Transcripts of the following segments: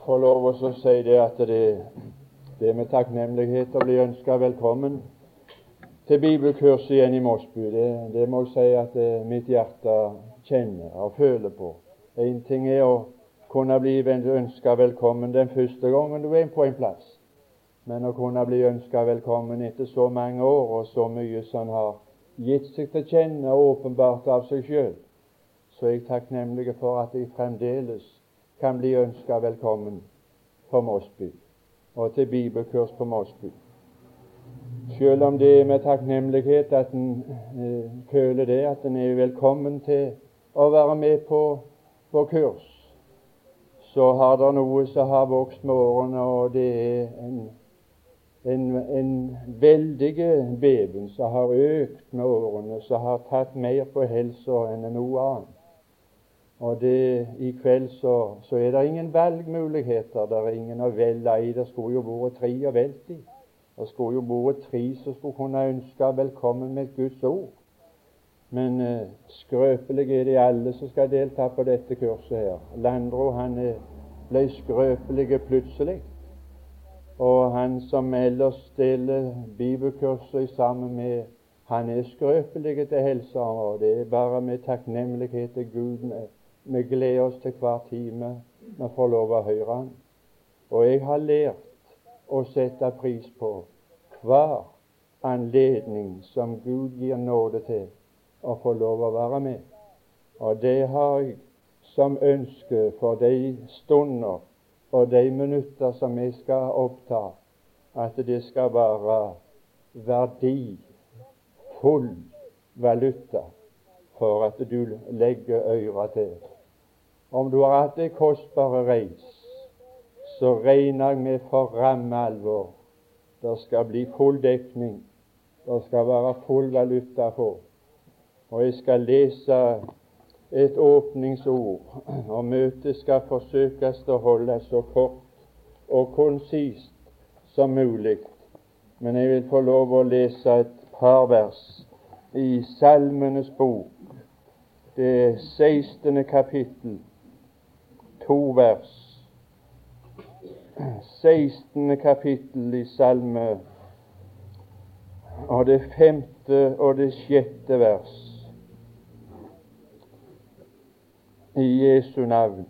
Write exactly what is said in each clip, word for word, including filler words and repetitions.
få lov å si det at det, det med takknemlighet å bli ønsket velkommen til bibelkurs igjen i Mosby, det, det må jeg si at det, mitt hjerte kjenner og føler på. En ting er å kunne bli ønsket velkommen den første gangen du er på en plass, men å kunne bli ønsket velkommen etter så mange år og så mye som har gitt seg til kjenne og åpenbart av seg selv, så er jeg takknemlig for at jeg fremdeles kan bli ønsket velkommen på Mosby og til bibelkurs på Mosby. Selv om det er med takknemlighet at en eh, føler det, at en er velkommen til å være med på, på kurs, så har det noe som har vokst med årene, og det er en, en, en veldig beven som har økt med årene, som har tatt mer på helsa enn noe annet. Og det, i kveld så, så er det ingen valgmuligheter, det er ingen å velge i. Det skulle jo vært tre å velge i. Det skulle jo vært tre som skulle kunne ønske velkommen med Guds ord. Men eh, skrøpelig er de alle som skal delta på dette kurset her. Landro, han eh, ble skrøpelig plutselig. Og han som ellers deler bibelkurset sammen med, han er skrøpelig til helsa, og det er bare med takknemlighet til Gud med. Vi gleder oss til hver time vi får lov å høre han. Og jeg har lært å sette pris på hver anledning som Gud gir nåde til å få lov å være med. Og det har jeg som ønske for de stunder og de minutter som jeg skal oppta, at det skal være verdifull valuta for at du legger øyra til. Om du har hatt det kostbare reis, så regner jeg med for ramme alvor. Det skal bli full dekning. Det skal være full valuta på. Og jeg skal lese et åpningsord, og møtet skal forsøkes å holde så kort og konsist som mulig. Men jeg vil få lov å lese et par vers i Salmenes bok, det sekstende kapittel, to vers. sekstende kapittel i Salme, og det femte og det sjette vers. I Jesu navn.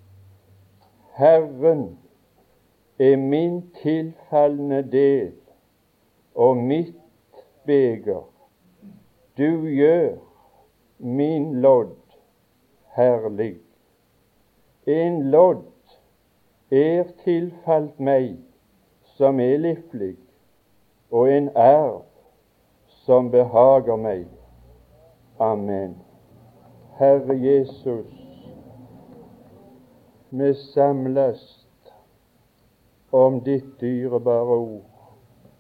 Herren er min tilfallende del og mitt beger. Du gjør min lodd herlig. En lodd er tilfalt meg som er livlig, og en arv som behager meg. Amen. Herre Jesus, vi samles om ditt dyrebare ord.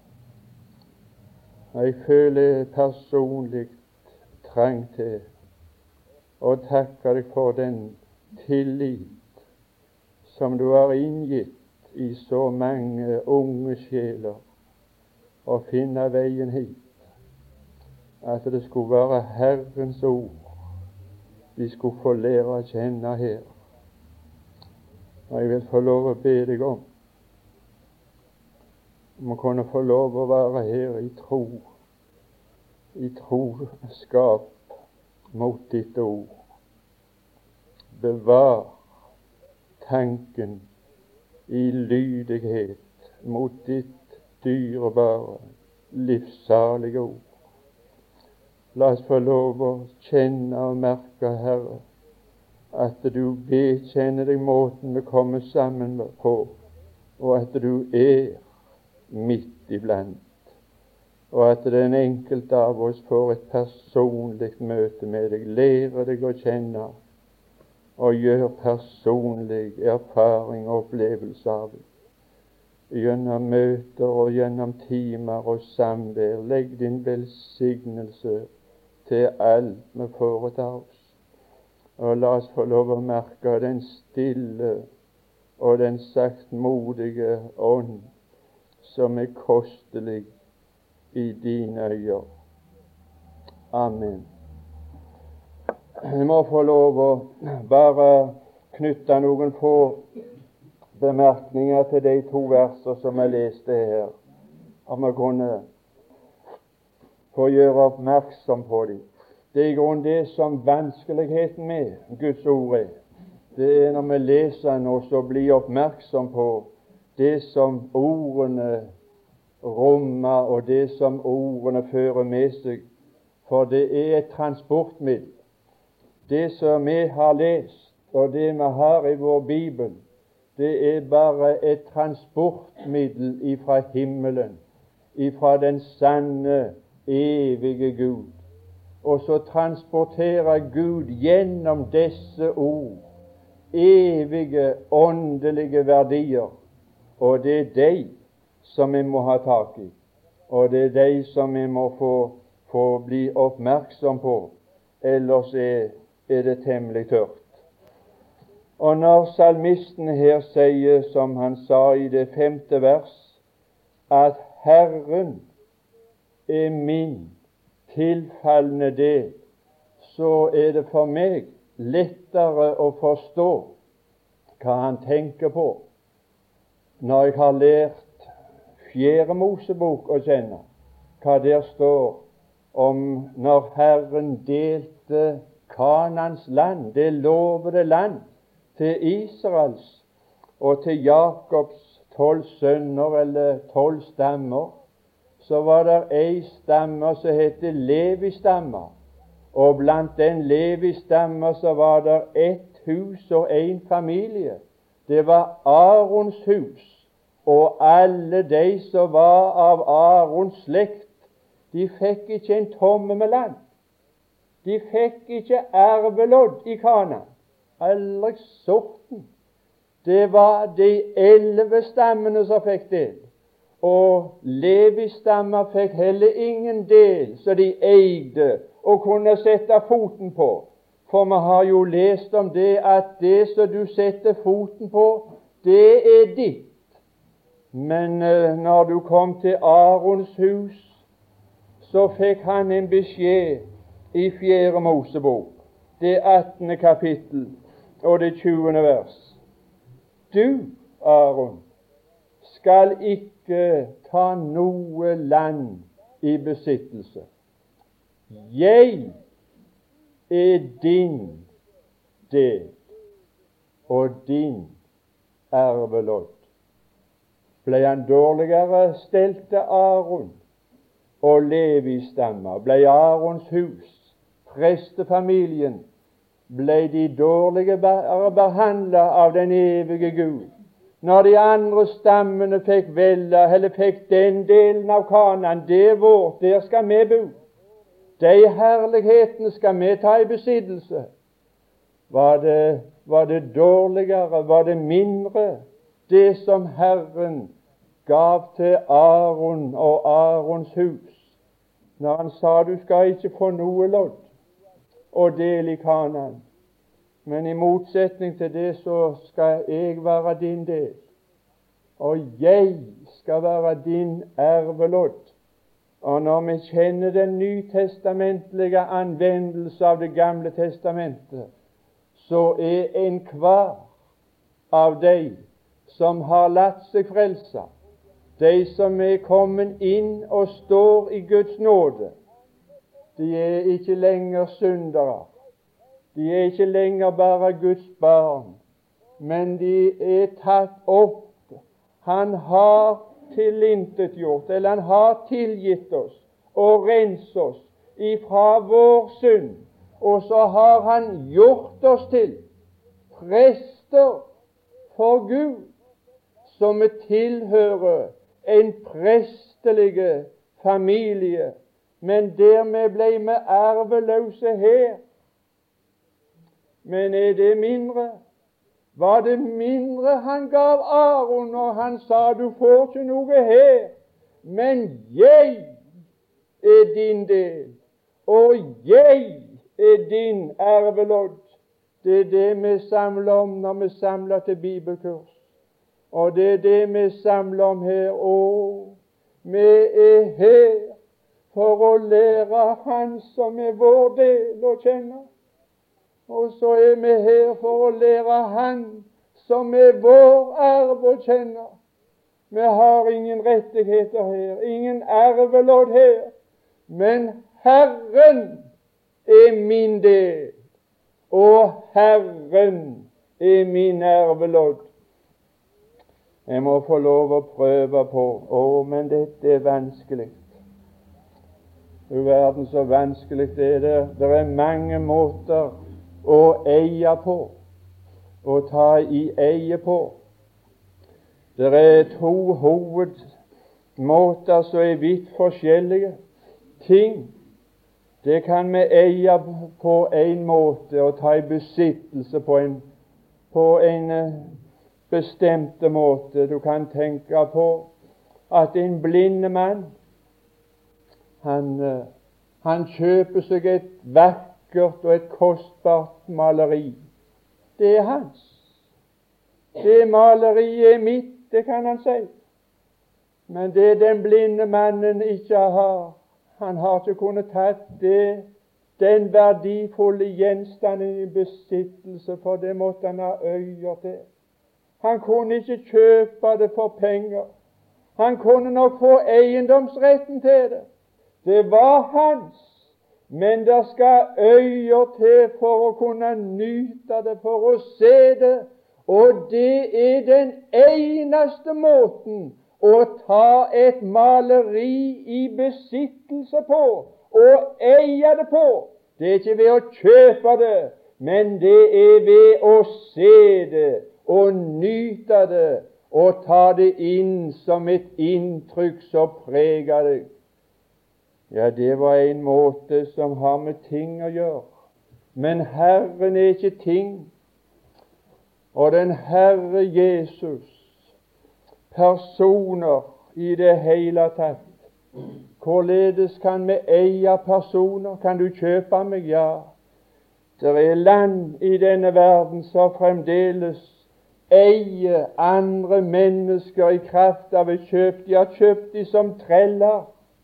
Jeg føler personlig trang til å takke deg for den tillit som du har inngitt i så mange unge sjeler å finne veien hit, at det skulle være Herrens ord de skulle få lære å kjenne her. Og jeg vil få lov å be deg om om å kunne få lov å være her i tro, i troskap mot ditt ord. Bevar tanken i lydighet mot ditt dyrebare, livssalige ord. La oss få lov å kjenne og merke, Herre, at du bekjenner deg måten vi kommer sammen på, og at du er midt iblant, og at den enkelte av oss får et personlig møte med deg, lærer deg å kjenne og gjør personlig erfaring og opplevelse av det. Gjennom møter og gjennom timer og samvær, legg din velsignelse til alt vi foretar oss. Og la oss få lov å merke den stille og den saktmodige ånd som er kostelig i dine øyne. Amen. Jeg må få lov å bare knytte noen få bemerkninger til de to verser som jeg leste her, om jeg kunne få gjøre oppmerksom på dem. Det er i grunnen det som vanskeligheten med Guds ord er. Det er når vi leser den og så blir oppmerksom på det som ordene rommer, og det som ordene fører med seg. For det er et transportmiddel. Det som vi har lest, og det vi har i vår Bibel, det er bare et transportmiddel ifra himmelen, ifra den sanne, evige Gud. Og så transporterer Gud gjennom disse ord evige, åndelige verdier, og det er de som vi må ha tak i, og det er de som vi må få, få bli oppmerksom på, ellers er, er det temmelig tørt. Og når salmisten her sier, som han sa i det femte vers, at Herren er min tilfallende del, så er det for meg lettere å forstå hva han tenker på når jeg har lært Fjerde Mosebok å kjenne, hva der står om når Herren delte Kanans land, det lovede land, til Israels og til Jakobs tolv sønner, eller tolv stammer. Så var det ei stamme som heter Levi-stammer, og blant den Levi-stammer så var det ett hus og en familie. Det var Arons hus, og alle de som var av Arons slekt, de fikk ikke en tomme med land. De fikk ikke arvelodd i Kana, aldri sorten. Det var de elleve stammene som fikk del, og Levi-stammer fikk heller ingen del, så de eide og kunne sette foten på. For vi har jo lest om det at det som du setter foten på, det er ditt. Men uh, når du kom til Arons hus, så fikk han en beskjed i Fjerde Mosebok, det attende kapittel og det tjuende vers. Du, Aron, skal ikke ta noe land i besittelse. Jeg er din del og din arvelodd. Ble han dårligere stelt til Aron og Levi-stammer, ble Arons hus, prestefamilien, ble de dårlige behandlet av den evige Gud. Når de andre stammene fikk velge, eller fikk den delen av Kanaan, det er vårt, der skal vi bo. De herlighetene skal vi ta i besittelse. Var det, var det dårligere, var det mindre, det som Herren gav til Aron og Arons hus, når han sa du skal ikke få noe lodd og del i Kanaan, men i motsetning til det så skal jeg være din del, og jeg skal være din arvelodd. Og når vi kjenner den nytestamentlige anvendelse av det gamle testamentet, så er enhver av de som har latt seg frelse, de som er kommet inn og står i Guds nåde, de er ikke lenger syndere. De er ikke lenger bare Guds barn, men de er tatt opp. Han har tilintetgjort, eller han har tilgitt oss og renset oss ifra vår synd, og så har han gjort oss til prester for Gud, som vi tilhører en prestelige familie, men dermed ble vi arveløse her. Men er det mindre? Var det mindre han gav Aron når han sa du får ikke noe her, men jeg er din del, og jeg er din arvelodd. Det er det vi samler om når vi samler til bibelkurs. Og det er det vi samler om her. Å, vi er her for å lære Han som er vår del å kjenne. Og så er vi her for å lære Han som er vår arv og kjenner. Vi har ingen rettigheter her, ingen arvelodd her, men Herren er min del, og Herren er min arvelodd. Jeg må få lov å prøve på. Å, men dette er vanskelig. Du verden så vanskelig det er det. Det er mange måter å eie på, å ta i eie på. Det er to hovedmåter som er vidt forskjellige ting. Det kan vi eie på en måte, og ta i besittelse på en, på en bestemte måte. Du kan tenke på at en blinde mann, han, han kjøper seg et vakkert og et kostbart maleri. Det er hans. Det maleriet er mitt, det kan han si. Men det den blinde mannen ikke har, han har ikke kunnet tatt det, den verdifulle gjenstanden i besittelse, for det måtte han ha øyer til. Han kunne ikke kjøpe det for penger. Han kunne nok få eiendomsretten til det. Det var hans, men det skal øyer til for å kunne nyte det, for å se det. Og det er den eneste måten å ta et maleri i besittelse på, og eie det på. Det er ikke ved å kjøpe det, men det er ved å se det, og nyte det, og ta det inn som et inntrykk som preger deg. Ja, det var en måte som har med ting å gjøre. Men Herren er ikke ting. Og den Herre Jesus, personer i det hele tatt. Hvorledes kan vi eie personer? Kan du kjøpe meg? Ja. Det er land i denne verden som fremdeles eier andre mennesker i kraft av et kjøp. De har kjøpt de som treller.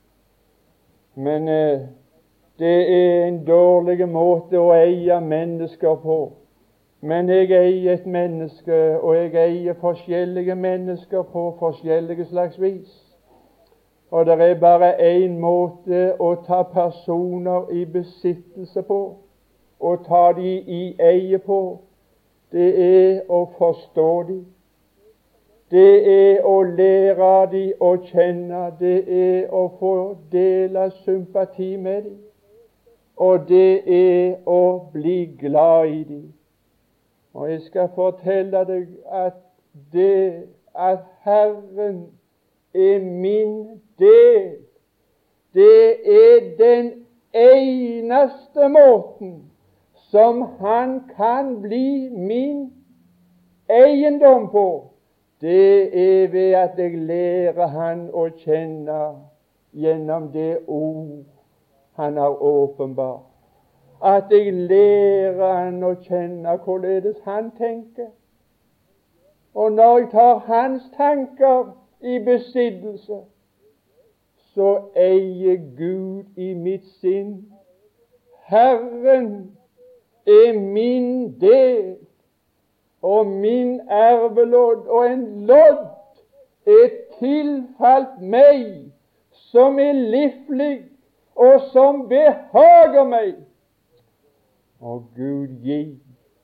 Men eh, det er en dårlig måte å eie mennesker på. Men jeg eier et menneske, og jeg eier forskjellige mennesker på forskjellige slags vis. Og det er bare én måte å ta personer i besittelse på, og ta de i eie på. Det er å forstå de. Det er å lære de å kjenne. Det er å få dele sympati med de. Og det er å bli glad i de. Og jeg skal fortelle deg at det at Herren er min del, det er den eneste måten som Han kan bli min eiendom på. Det er ved at jeg lærer Han å kjenne gjennom det ord Han har åpenbart. At jeg lærer Han å kjenne hvorledes Han tenker. Og når jeg tar Hans tanker i besittelse, så eier Gud i mitt sinn. Herren er min del og min arvelodd, og en lodd er tilfalt meg som er livlig og som behager meg. Og Gud gi,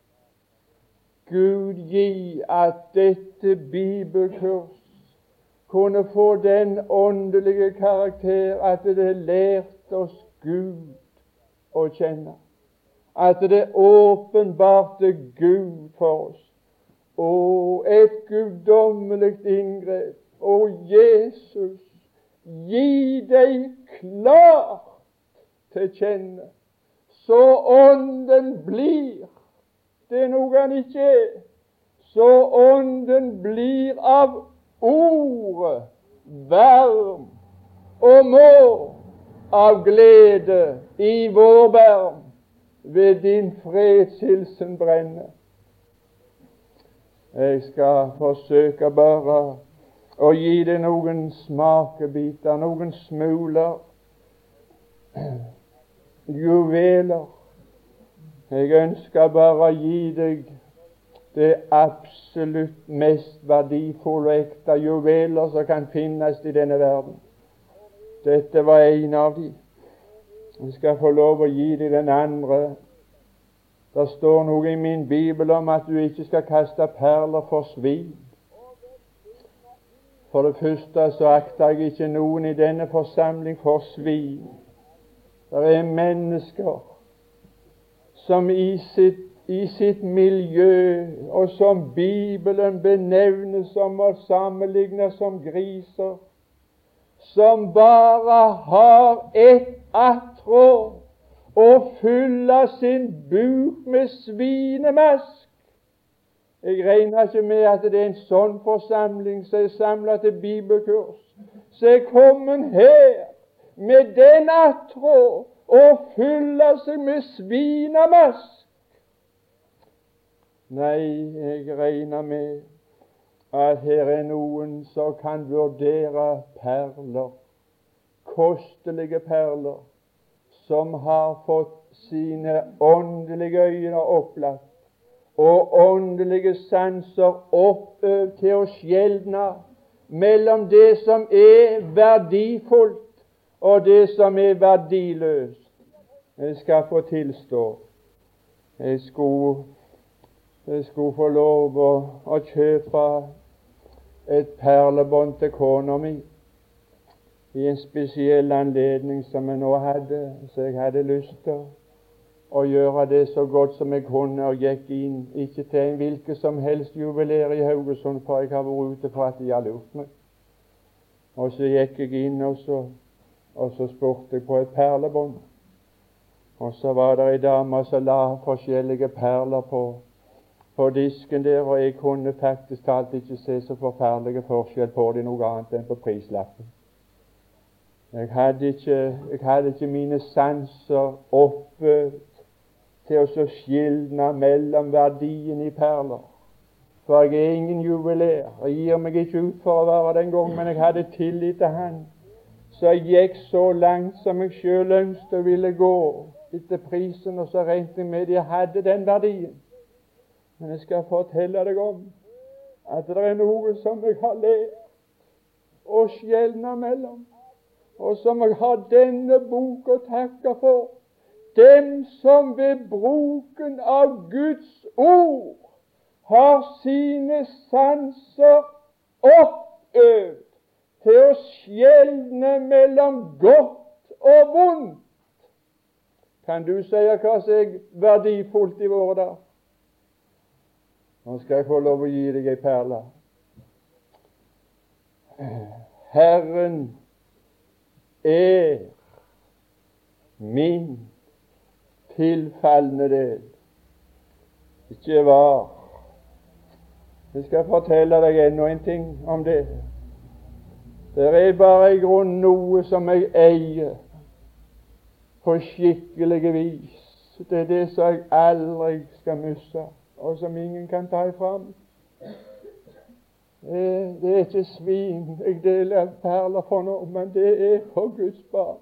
Gud gi at dette bibelkurs kunne få den åndelige karakter at det lærte oss Gud å kjenne. At det åpenbarte Gud for oss. Å, et guddommelig inngrep. Å, Jesus, gi deg klart til kjenne, så ånden blir det er noe han ikke er, så ånden blir av ordet varm og må av glede i vår barm ved din fredshilsen brenne. Jeg skal forsøke bare å gi deg noen smakebiter, noen smuler, juveler. Jeg ønsker bare å gi deg det absolutt mest verdifulle og ekte juveler som kan finnes i denne verden. Dette var en av de. Jeg skal få lov å gi deg den andre. Det står noe i min bibel om at du ikke skal kaste perler for svin. For det første så akter jeg ikke noen i denne forsamling for svin. Det er mennesker som i sitt, i sitt miljø, og som Bibelen benevner som og sammenligner som griser, som bare har ett attrå og fylle sin buk med svinemask. Jeg regner ikke med at det er en sånn forsamling som er samlet til bibelkurs, som er kommet her med den attrå og fylle seg med svinemask. Nei, jeg regner med at her er noen som kan vurdere perler, kostelige perler, som har fått sine åndelige øyne opplatt og åndelige sanser oppøvd til å skjelne mellom det som er verdifullt og det som er verdiløst. Jeg skal få tilstå, jeg skulle, jeg skulle få lov å, å kjøpe et perlebånd til kona mi i en spesiell anledning som jeg nå hadde, så jeg hadde lyst til å gjøre det så godt som jeg kunne, og gikk inn, ikke til en hvilken som helst juveler i Haugesund, for jeg har vært ute for at de har lurt meg. Og så gikk jeg inn, og så, og så spurte jeg på et perlebånd. Og så var det en dame som la forskjellige perler på, på disken der, og jeg kunne faktisk talt ikke se så forferdelige forskjell på det noe annet enn på prislappen. Jeg hadde ikke, jeg hadde ikke mine sanser oppe til å skilne mellom verdien i perler. For jeg er ingen juveler. Jeg gir meg ikke ut for å være den gang, men jeg hadde tillit til Han. Så jeg gikk så langt som jeg selv ønsket og ville gå etter prisen, og så regnet jeg med at jeg hadde den verdien. Men jeg skal fortelle deg om at det er noe som jeg har lært å skjelne mellom, og som jeg har denne bok å takke for. Dem som ved bruken av Guds ord har sine sanser oppøvd til å skjelne mellom godt og vondt. Kan du si hva som er verdifullt i våre dager? Nå skal jeg få lov å gi deg ei perle. Herren er min tilfallende del. Ikke var. Jeg skal fortelle deg enda en ting om det. Det er bare i grunn noe som jeg eier på skikkelige vis. Det er det som jeg aldri skal miste, og som ingen kan ta ifra meg. Det, det er ikke svin jeg deler perler for nå, men det er for Guds barn.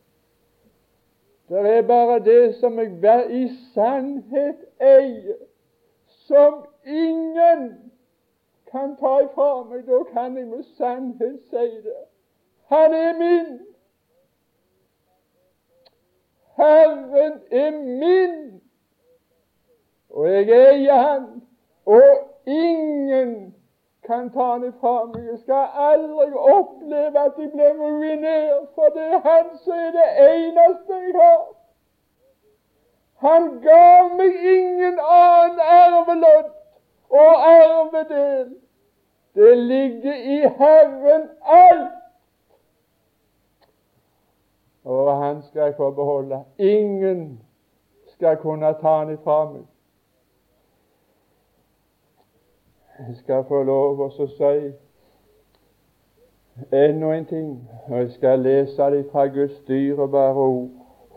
Det er bare det som jeg i sannhet eier, som ingen kan ta ifra meg. Da kan jeg med sannhet si det. Han er min. Herren er min. Og jeg eier Han, og ingen kan ta han ifra meg. Jeg skal aldri oppleve at jeg blir ruinert, for det er Han som er det eneste jeg har. Han gav meg ingen annen arvelodd og arvedel. Det ligger i Herren alt, og Han skal jeg få beholde. Ingen skal kunne ta han ifra meg. Jeg skal få lov å si enda en ting, og jeg skal lese det fra Guds dyrebare ord.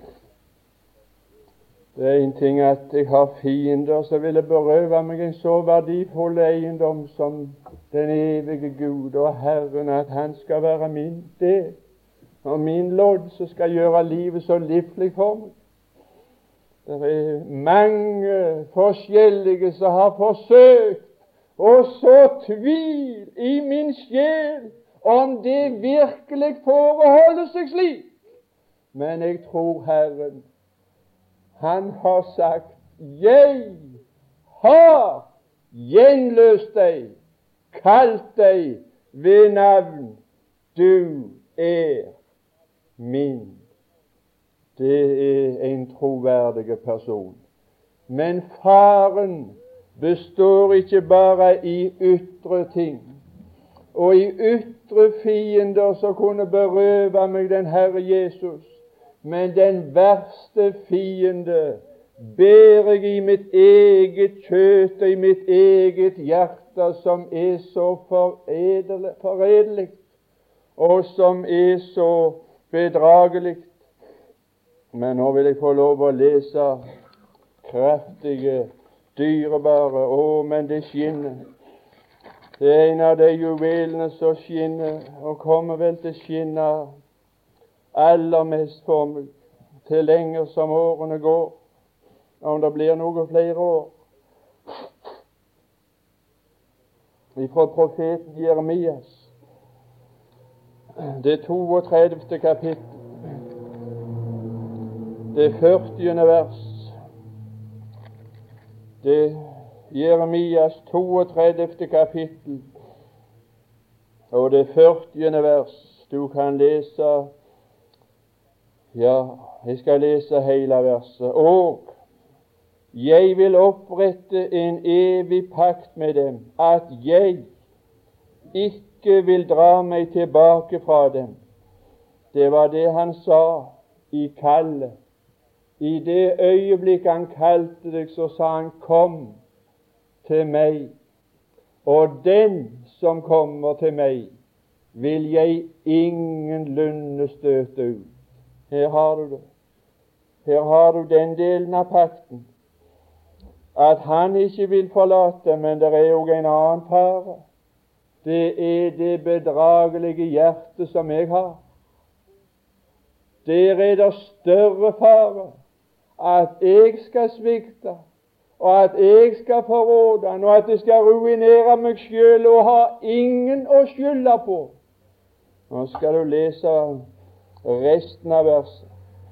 Det er en ting at jeg har fiender som ville berøve meg en så verdifull eiendom som den evige Gud og Herren, at Han skal være min del og min lodd, som skal gjøre livet så livlig for meg. Det er mange forskjellige som har forsøkt å så tvil i min sjel om det virkelig foreholder seg slik. Men jeg tror Herren, Han har sagt: jeg har gjenløst deg, kalt deg ved navn, du er min. Det er en troverdig person. Men faren består ikke bare i ytre ting, og i ytre fiender som kunne berøve meg den Herre Jesus, men den verste fiende ber jeg i mitt eget kjøtt og i mitt eget hjerte, som er så foredelig og som er så bedragelig. Men nå vil jeg få lov å lese kraftige, dyrebare. Å, men det skinner. Det er en av de juvelene som skinner, og kommer vel til å skinne aller mest for meg til lenger som årene går, om det blir noen flere år. Fra profeten Jeremias, det toogtredivte kapittel, det førtiende vers. Det Jeremias toogtredivte kapittel og det førtiende vers. Du kan lese, ja, jeg skal lese hele verset. Og jeg vil opprette en evig pakt med dem, at jeg ikke vil dra meg tilbake fra dem. Det var det han sa i kallet. I det øyeblikk han kalte deg, så sa han: kom til meg, og den som kommer til meg, vil jeg ingenlunde støte ut. Her har du det. Her har du den delen av pakten, at han ikke vil forlate, men det er jo en annen fare. Det er det bedragelige hjertet som jeg har. Der er det større fare at jeg skal svikte, og at jeg skal forråde han, og at jeg skal ruinere meg selv og ha ingen å skylde på. Nå skal du lese resten av verset.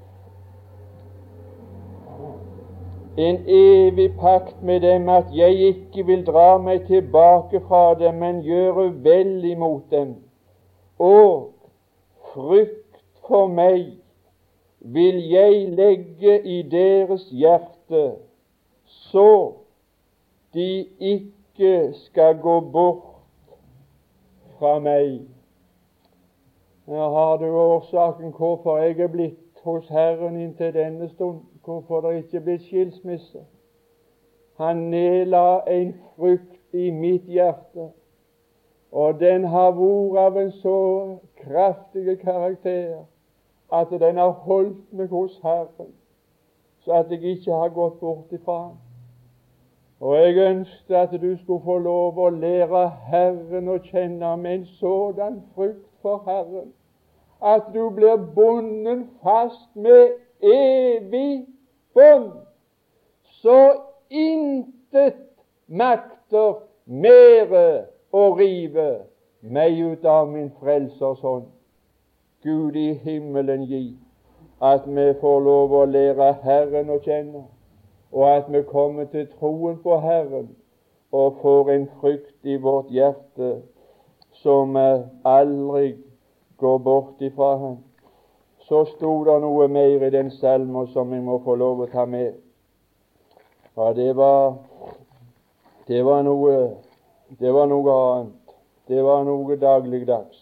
En evig pakt med dem, at jeg ikke vil dra meg tilbake fra dem, men gjøre vel imot dem. Og frykt for meg vil jeg legge i deres hjerte, så de ikke skal gå bort fra meg. Her har du årsaken hvorfor jeg er blitt hos Herren inntil denne stund, hvorfor det ikke er blitt skilsmisse. Han nedla en frykt i mitt hjerte, og den har vært av en så kraftig karakter at den har holdt meg hos Herren, så at jeg ikke har gått bort ifra ham. Og jeg ønsket at du skulle få lov å lære Herren å kjenne med en sådan frykt for Herren, at du blir bundet fast med evig bånd, så intet makter mere å rive meg ut av min frelsers hånd. Gud i himmelen gi at vi får lov å lære Herren å kjenne, og at vi kommer til troen på Herren og får en frykt i vårt hjerte som aldri går bort ifra ham. Så sto det noe mer i den salmen som jeg må få lov å ta med. Ja, det var det var noe det var noe annet. Det var noe dagligdags.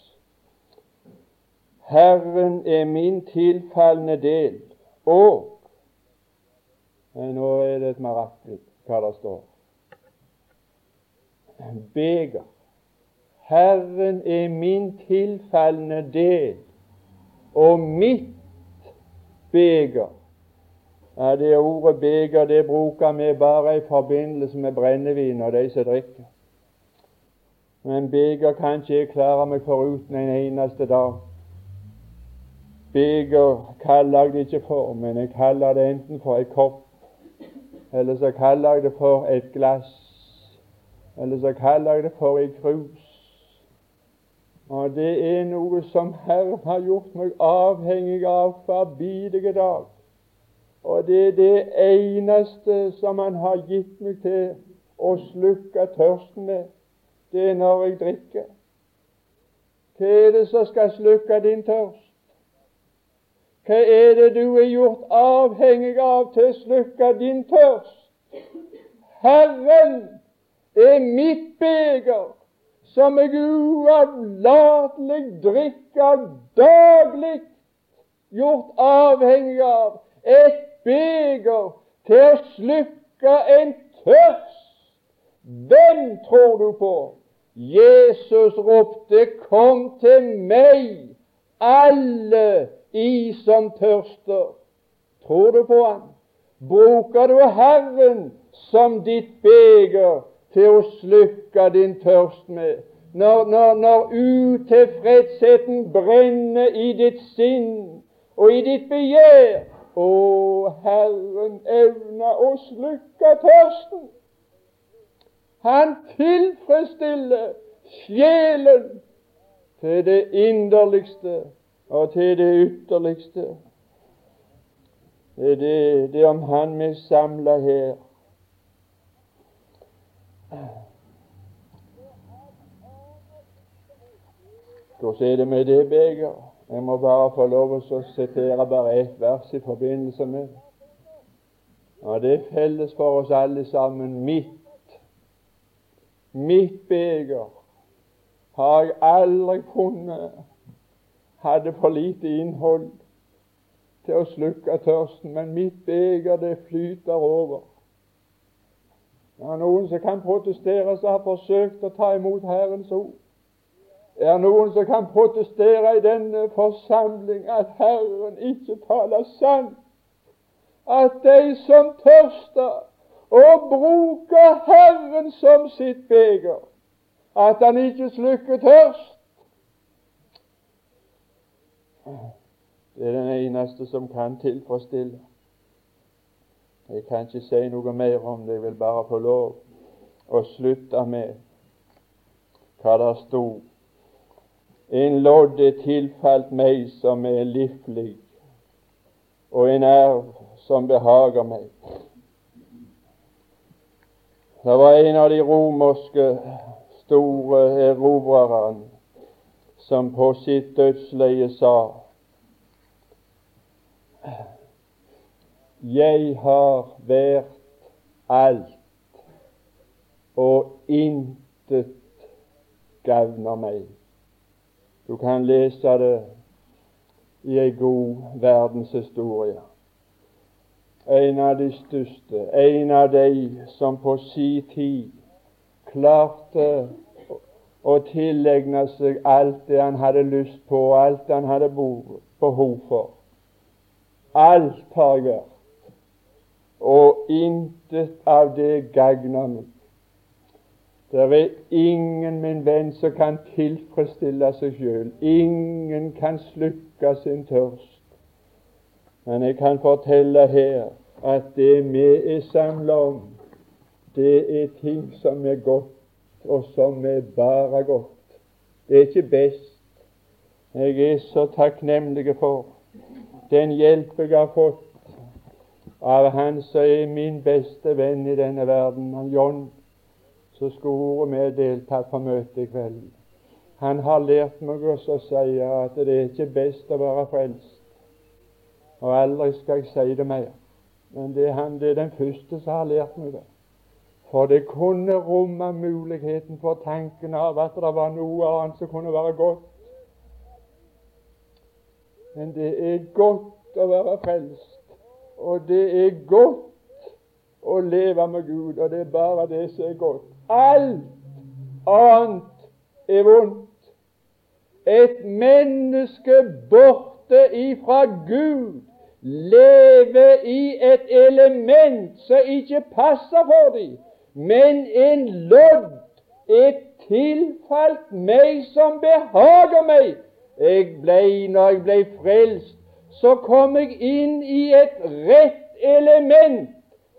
Herren er min tilfallende del, og nå er det et mirakel hva det står. Beger. Herren er min tilfallende del, og mitt beger. Ja, det ordet beger, det bruker vi bare i forbindelse med brennevin og de som drikker. Men beger kan ikke jeg klare meg foruten en eneste dag. Beger kaller jeg det ikke for, men jeg kaller det enten for en kopp eller så kaller jeg det for et glass, eller så kaller jeg det for et krus. Og det er noe som Herren har gjort meg avhengig av hver bidige dag. Og det er det eneste som Han har gitt meg til å slukke tørsten med. Det er når jeg drikker. Hva er det som skal slukke din tørst? Hva er det du er gjort avhengig av til å slukke din tørst? Herren er mitt beger, som jeg uavlatelig drikker daglig, gjort avhengig av et beger til å slukke en tørst. Hvem tror du på? Jesus ropte, kom til meg, alle I som tørster. Tror du på Han? Bruker du Herren som ditt beger til å slukke din tørst med? Når, når, når utilfredsheten brenner i ditt sinn og i ditt begjær, å, Herren evner å slukke tørsten. Han tilfredsstiller sjelen til det inderligste og til det ytterligste. Det er det, det om Han vi samler her. Hvordan er det med det beger? Jeg må bare få lov å sitere bare ett vers i forbindelse med. Og det er felles for oss alle sammen. Mitt Mitt beger har jeg aldri funnet hadde for lite innhold til å slukke tørsten, men mitt beger, det flyter over. Det er noen som kan protestere, som har forsøkt å ta imot Herrens ord. Det er noen som kan protestere i denne forsamling at Herren ikke taler sant, at de som tørster og bruker Herren som sitt beger, at Han ikke slukker tørst. Det er den eneste som kan tilfredsstille. Jeg kan ikke si noe mer om det, jeg vil bare få lov å slutte med hva der stod. En lodd er tilfalt meg som er livlig, og en erv som behager meg. Det var en av de romerske store erobrerne som på sitt dødsleie sa: jeg har vært alt, og intet gagner meg. Du kan lese det i en god verdenshistorie. En av de største, en av de som på sin tid klarte å tilegne seg alt det han hadde lyst på, alt det han hadde behov for. Alt har jeg vært, og intet av det gagner meg. Det er ingen, min venn, som kan tilfredsstille seg selv. Ingen kan slukke sin tørst. Men jeg kan fortelle her at det vi er samlet om, det er ting som er godt, og som er bare godt. Det er ikke best. Jeg er så takknemlig for den hjelp jeg har fått av Han som er min beste venn i denne verden, han John, så skulle vi deltatt på møtet i kveld. Han har lært meg også å si at det er ikke best å være frelst. Og aldri skal jeg si det mer. Men det er han, det er den første som har lært meg det. For det kunne romme muligheten for tanken av at det var noe annet som kunne være godt. Men det er godt å være frelst. Og det er godt å leve med Gud, og det er bare det som er godt. Alt annet er vondt. Et menneske borte ifra Gud lever i et element som ikke passer for dem, men en lodd er tilfalt meg som behager meg. Jeg ble, når jeg ble frelst, så kom jeg inn i et rett element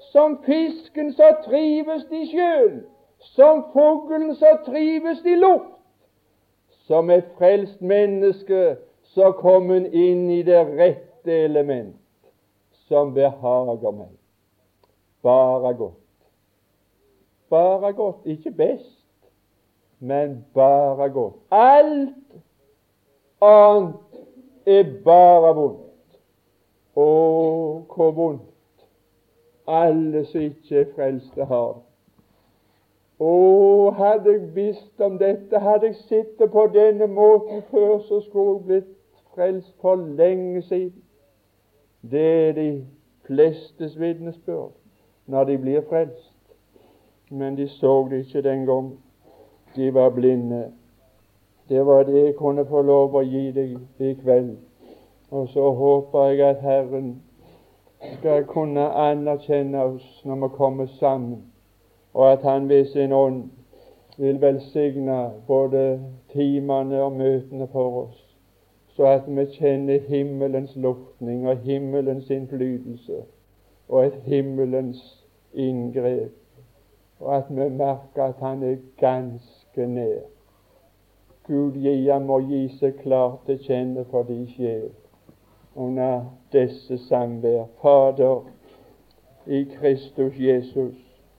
som fisken så trives i sjøen, som fuglen så trives i luft. Som et frelst menneske så kom hun inn i det rette element som behager meg. Bare godt. Bare godt, ikke best, men bare godt. Alt annet er bare vondt. Å, hvor vondt alle som ikke er frelste har det. Å, hadde jeg visst om dette, hadde jeg sittet på denne måten før, så skulle jeg blitt frelst for lenge siden. Det er de flestes vitnesbyrd når de blir frelst. Men de så det ikke den gang. De var blinde. Det var det jeg kunne få lov å gi deg i kveld. Og så håper jeg at Herren skal kunne anerkjenne oss når vi kommer sammen, og at Han ved sin ånd vil velsigne både timene og møtene for oss, så at vi kjenner himmelens luftning og himmelens innflytelse og et himmelens inngrep, og at vi merker at Han er ganske nær. Gud gi ham må gi seg klart til kjenne for de sjel under disse samvær. Fader, i Kristus Jesus,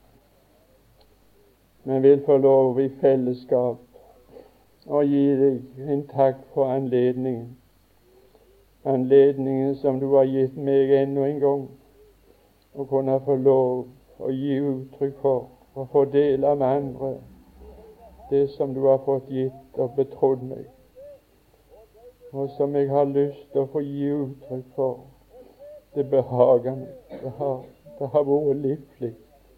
vi vil få lov i fellesskap å gi deg en takk for anledningen. Anledningen som du har gitt meg enda en gang, å kunne få lov å gi uttrykk for og få dele med andre det som du har fått gitt og betrodd meg, og som jeg har lyst til å få gi uttrykk for. Det behager meg. Det har, det har vært livlig.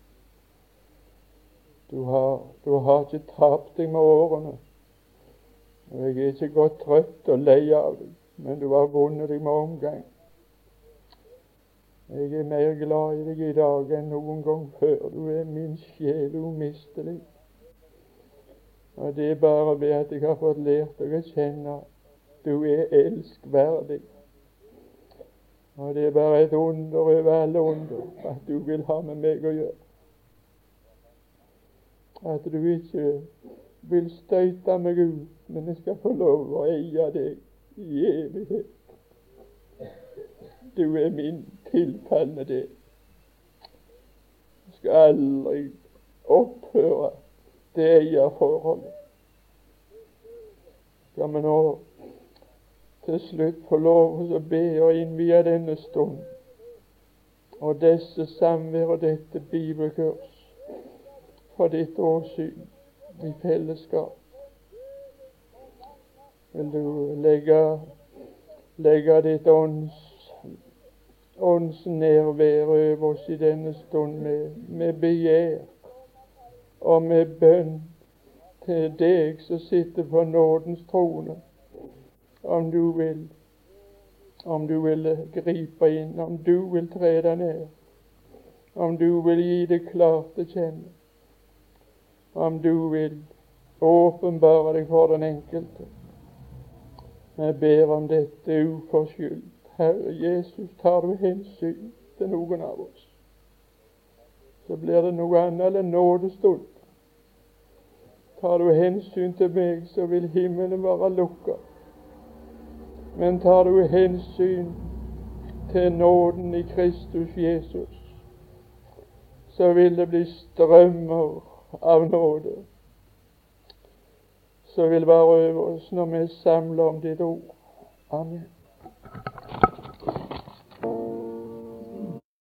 Du har, du har ikke tapt deg med årene. Og jeg er ikke gått trøtt og lei av deg, men du har vunnet deg med omgang. Jeg er mer glad i deg i dag enn noen gang før. Du er min sjel umistelig. Og det er bare ved at jeg har fått lært deg å kjenne du er elskverdig. Og det er bare et under over alle under at du vil ha med meg å gjøre. At du ikke vil støyte meg ut, men jeg skal få lov å eie deg i evighet. Du er min tilfallende del. Jeg skal aldri opphøre det eierforholdet. Skal vi nå til slutt få lov å be og innvie denne stund og disse samvær og dette bibelkurs for ditt åsyn i fellesskap. Vil du legge, legge ditt ånds, ånds nærvær over oss i denne stund med, med begjær og med bønn til deg som sitter på nådens trone. Om du vil, om du vil gripe inn, om du vil trede ned, om du vil gi det klart til kjenne, om du vil åpenbare deg for den enkelte. Jeg ber om dette uforskyldt. Herre Jesus, tar du hensyn til noen av oss, så blir det noe annet enn nådestund. Tar du hensyn til meg, så vil himmelen være lukket. Men tar du hensyn til nåden i Kristus Jesus, så vil det bli strømmer av nåde, så vil det være over oss når vi samler om ditt ord. Amen.